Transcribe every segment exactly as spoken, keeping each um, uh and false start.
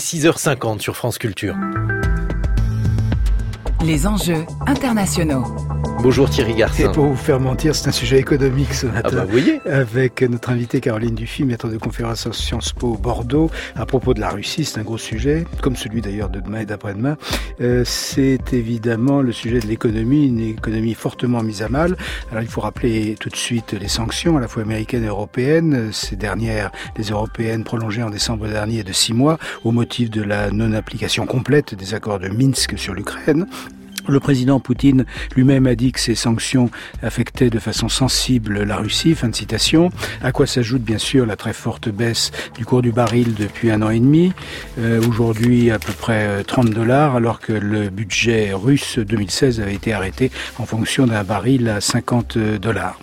six heures cinquante sur France Culture. Les enjeux internationaux. Bonjour Thierry Garcin. Et pour vous faire mentir, c'est un sujet économique ce matin. Ah bah vous voyez. Avec notre invitée Caroline Dufy, maître de conférence à Sciences Po Bordeaux, à propos de la Russie. C'est un gros sujet, comme celui d'ailleurs de demain et d'après-demain. Euh, c'est évidemment le sujet de l'économie, une économie fortement mise à mal. Alors il faut rappeler tout de suite les sanctions, à la fois américaines et européennes. Ces dernières, les européennes, prolongées en décembre dernier de six mois, au motif de la non-application complète des accords de Minsk sur l'Ukraine. Le président Poutine lui-même a dit que ces sanctions affectaient de façon sensible la Russie, fin de citation, à quoi s'ajoute bien sûr la très forte baisse du cours du baril depuis un an et demi, euh, aujourd'hui à peu près trente dollars, alors que le budget russe deux mille seize avait été arrêté en fonction d'un baril à cinquante dollars.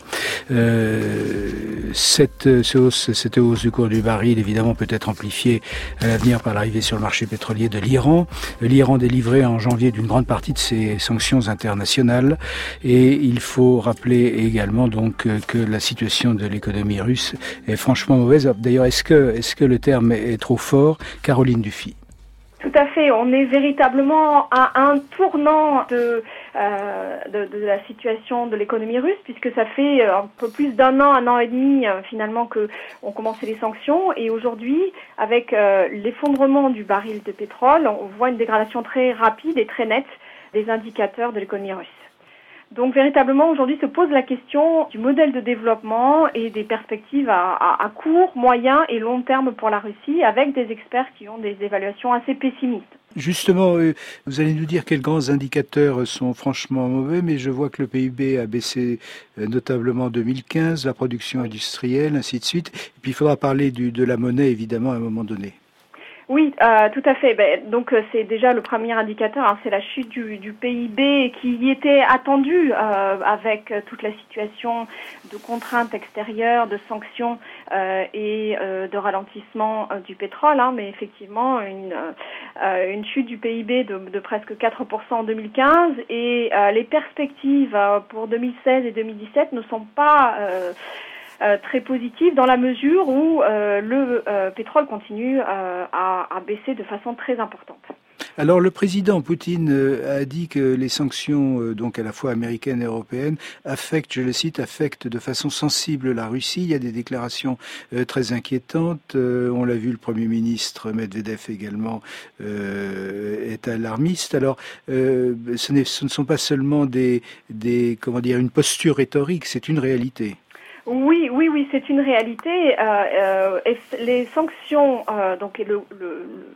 Euh, cette, cette, hausse, cette hausse du cours du baril, évidemment, peut être amplifiée à l'avenir par l'arrivée sur le marché pétrolier de l'Iran. L'Iran délivrait en janvier d'une grande partie de ses sanctions internationales, et il faut rappeler également donc que la situation de l'économie russe est franchement mauvaise. D'ailleurs, est-ce que, est-ce que le terme est trop fort? Caroline Dufy. Tout à fait. On est véritablement à un tournant de, euh, de, de la situation de l'économie russe, puisque ça fait un peu plus d'un an, un an et demi euh, finalement que ont commencé les sanctions, et aujourd'hui, avec euh, l'effondrement du baril de pétrole, on voit une dégradation très rapide et très nette des indicateurs de l'économie russe. Donc véritablement, aujourd'hui se pose la question du modèle de développement et des perspectives à, à, à court, moyen et long terme pour la Russie, avec des experts qui ont des évaluations assez pessimistes. Justement, vous allez nous dire quels grands indicateurs sont franchement mauvais, mais je vois que le P I B a baissé notablement en deux mille quinze, la production industrielle, ainsi de suite. Et puis il faudra parler du, de la monnaie, évidemment, à un moment donné. Oui, euh, tout à fait. Ben, donc euh, c'est déjà le premier indicateur, hein, c'est la chute du, du P I B qui y était attendue euh, avec euh, toute la situation de contraintes extérieures, de sanctions euh, et euh, de ralentissement euh, du pétrole. Hein, mais effectivement, une, euh, une chute du P I B de, de presque quatre pour cent en deux mille quinze, et euh, les perspectives euh, pour deux mille seize et deux mille dix-sept ne sont pas Euh, Euh, très positif dans la mesure où euh, le euh, pétrole continue euh, à, à baisser de façon très importante. Alors le président Poutine euh, a dit que les sanctions, euh, donc à la fois américaines et européennes, affectent, je le cite, affectent de façon sensible la Russie. Il y a des déclarations euh, très inquiétantes. Euh, on l'a vu, le Premier ministre Medvedev également euh, est alarmiste. Alors euh, ce, n'est, ce ne sont pas seulement des, des, comment dire, une posture rhétorique, c'est une réalité. Oui, oui, oui, c'est une réalité. Euh, euh, et les sanctions, euh, donc le, le,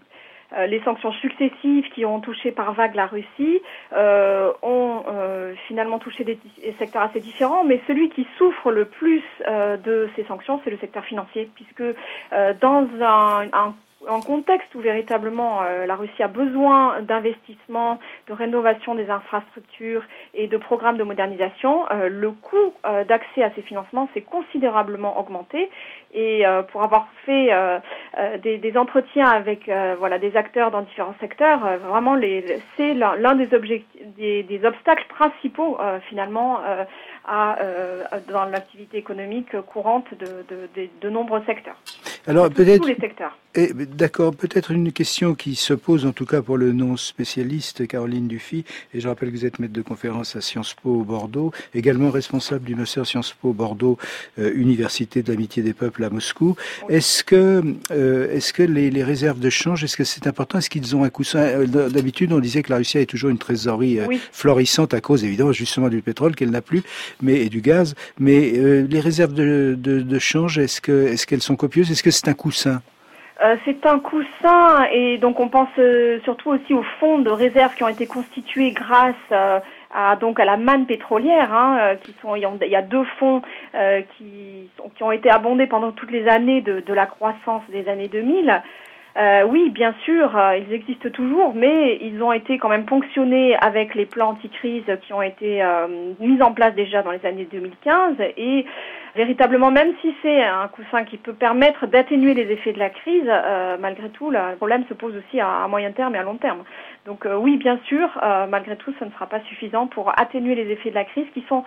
le, les sanctions successives qui ont touché par vague la Russie euh, ont euh, finalement touché des, des secteurs assez différents, mais celui qui souffre le plus euh, de ces sanctions, c'est le secteur financier, puisque euh, dans un, un en contexte où véritablement euh, la Russie a besoin d'investissements, de rénovation des infrastructures et de programmes de modernisation, euh, le coût euh, d'accès à ces financements s'est considérablement augmenté. Et euh, pour avoir fait euh, euh, des, des entretiens avec euh, voilà des acteurs dans différents secteurs, euh, vraiment les, c'est l'un, l'un des, objectifs, des, des obstacles principaux euh, finalement euh, à, euh, dans l'activité économique courante de, de, de, de nombreux secteurs. Alors tous, peut-être. Tous les secteurs. Et, d'accord, peut-être une question qui se pose, en tout cas pour le non-spécialiste, Caroline Dufy, et je rappelle que vous êtes maître de conférence à Sciences Po Bordeaux, également responsable du master Sciences Po Bordeaux, euh, Université de l'Amitié des Peuples à Moscou. Oui. Est-ce que, euh, est-ce que les, les réserves de change, est-ce que c'est important? Est-ce qu'ils ont un coussin? D'habitude, on disait que la Russie avait toujours une trésorerie euh, oui. florissante à cause, évidemment, justement du pétrole qu'elle n'a plus, mais et du gaz. Mais euh, les réserves de, de, de change, est-ce que, est-ce qu'elles sont copieuses? Est-ce que c'est un coussin? Euh, c'est un coussin, et donc on pense euh, surtout aussi aux fonds de réserve qui ont été constitués grâce euh, à donc à la manne pétrolière, hein, euh, qui sont il y a deux fonds euh, qui qui ont été abondés pendant toutes les années de, de la croissance des années deux mille. Euh, oui, bien sûr, euh, ils existent toujours, mais ils ont été quand même ponctionnés avec les plans anti-crise qui ont été euh, mis en place déjà dans les années deux mille quinze, et véritablement, même si c'est un coussin qui peut permettre d'atténuer les effets de la crise, euh, malgré tout, le problème se pose aussi à, à moyen terme et à long terme. Donc euh, oui, bien sûr, euh, malgré tout, ce ne sera pas suffisant pour atténuer les effets de la crise qui sont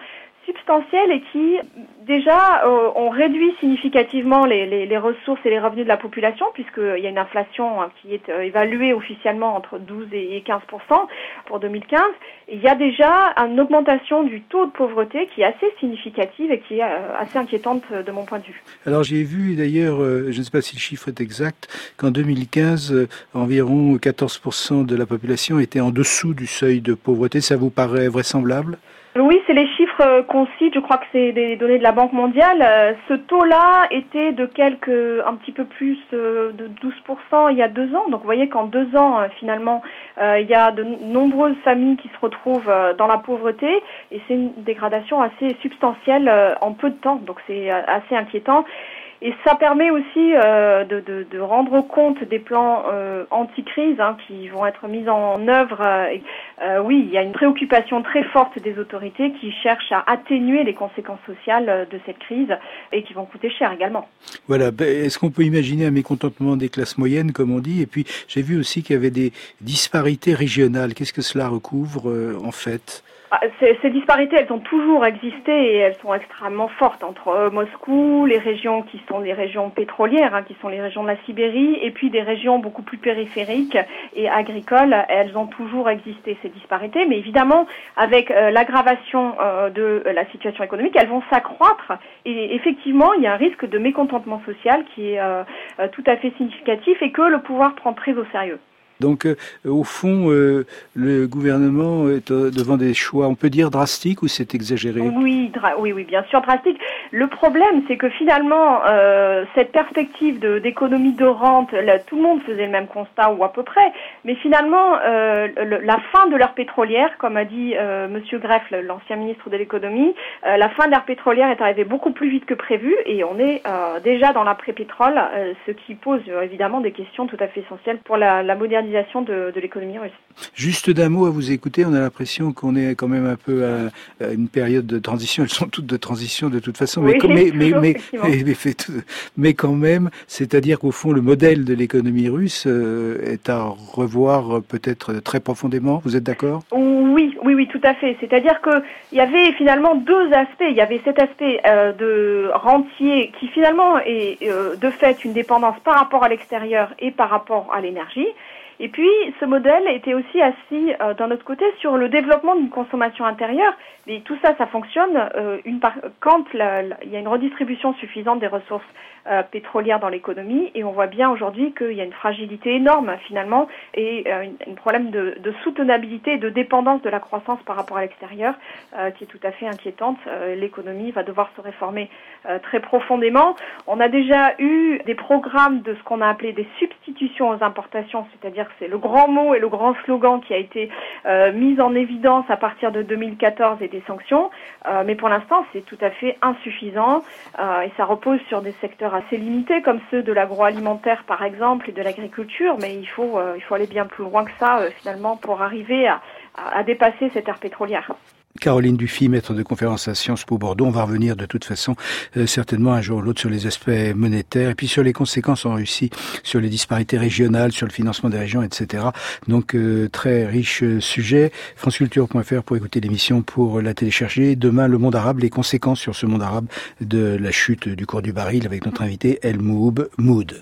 substantielles et qui déjà euh, ont réduit significativement les, les, les ressources et les revenus de la population, puisqu'il y a une inflation hein, qui est euh, évaluée officiellement entre douze et quinze pour cent pour deux mille quinze. Et il y a déjà une augmentation du taux de pauvreté qui est assez significative et qui est euh, assez inquiétante de mon point de vue. Alors j'ai vu d'ailleurs, euh, je ne sais pas si le chiffre est exact, qu'en deux mille quinze, euh, environ quatorze pour cent de la population était en dessous du seuil de pauvreté. Ça vous paraît vraisemblable ? Oui, c'est les chiffres qu'on cite, je crois que c'est des données de la Banque mondiale. Ce taux-là était de quelques, un petit peu plus de douze pour cent il y a deux ans. Donc vous voyez qu'en deux ans, finalement, il y a de nombreuses familles qui se retrouvent dans la pauvreté et c'est une dégradation assez substantielle en peu de temps. Donc c'est assez inquiétant. Et ça permet aussi euh, de, de, de rendre compte des plans euh, anti-crise hein, qui vont être mis en œuvre. Euh, oui, il y a une préoccupation très forte des autorités qui cherchent à atténuer les conséquences sociales de cette crise et qui vont coûter cher également. Voilà. Est-ce qu'on peut imaginer un mécontentement des classes moyennes, comme on dit ? Et puis, j'ai vu aussi qu'il y avait des disparités régionales. Qu'est-ce que cela recouvre euh, en fait ? Ces, ces disparités, elles ont toujours existé et elles sont extrêmement fortes entre euh, Moscou, les régions qui sont les régions pétrolières, hein, qui sont les régions de la Sibérie, et puis des régions beaucoup plus périphériques et agricoles. Elles ont toujours existé, ces disparités, mais évidemment, avec euh, l'aggravation euh, de la situation économique, elles vont s'accroître. Et effectivement, il y a un risque de mécontentement social qui est euh, tout à fait significatif et que le pouvoir prend très au sérieux. Donc, euh, au fond, euh, le gouvernement est euh, devant des choix, on peut dire drastiques ou c'est exagéré ? Oui, dra- oui, oui, bien sûr, drastique. Le problème, c'est que finalement, euh, cette perspective de, d'économie de rente, là, tout le monde faisait le même constat ou à peu près, mais finalement, euh, le, la fin de l'ère pétrolière, comme a dit euh, Monsieur Greff, l'ancien ministre de l'économie, euh, la fin de l'ère pétrolière est arrivée beaucoup plus vite que prévu et on est euh, déjà dans l'après-pétrole, euh, ce qui pose euh, évidemment des questions tout à fait essentielles pour la, la modernisation De, de l'économie russe. Juste d'un mot à vous écouter, on a l'impression qu'on est quand même un peu à, à une période de transition. Elles sont toutes de transition de toute façon, mais, oui, mais, mais, mais, mais, mais, mais, mais quand même, c'est-à-dire qu'au fond, le modèle de l'économie russe euh, est à revoir peut-être très profondément. Vous êtes d'accord ? Oui, oui, oui, tout à fait. C'est-à-dire que il y avait finalement deux aspects. Il y avait cet aspect euh, de rentier qui finalement est euh, de fait une dépendance par rapport à l'extérieur et par rapport à l'énergie. Et puis, ce modèle était aussi assis, euh, d'un autre côté, sur le développement d'une consommation intérieure. Mais tout ça, ça fonctionne euh, une par... quand la, la... il y a une redistribution suffisante des ressources euh, pétrolières dans l'économie. Et on voit bien aujourd'hui qu'il y a une fragilité énorme, finalement, et euh, un problème de, de soutenabilité et de dépendance de la croissance par rapport à l'extérieur euh, qui est tout à fait inquiétante. Euh, l'économie va devoir se réformer euh, très profondément. On a déjà eu des programmes de ce qu'on a appelé des substitutions aux importations, c'est-à-dire c'est le grand mot et le grand slogan qui a été euh, mis en évidence à partir de deux mille quatorze et des sanctions, euh, mais pour l'instant c'est tout à fait insuffisant euh, et ça repose sur des secteurs assez limités comme ceux de l'agroalimentaire par exemple et de l'agriculture, mais il faut euh, il faut aller bien plus loin que ça euh, finalement pour arriver à, à, à dépasser cette ère pétrolière. Caroline Dufy, maître de conférence à Sciences Po Bordeaux. On va revenir de toute façon euh, certainement un jour ou l'autre sur les aspects monétaires et puis sur les conséquences en Russie, sur les disparités régionales, sur le financement des régions, et cetera. Donc euh, très riche sujet. franceculture point f r pour écouter l'émission, pour la télécharger. Demain, le monde arabe, les conséquences sur ce monde arabe de la chute du cours du baril avec notre invité El Moub Moud.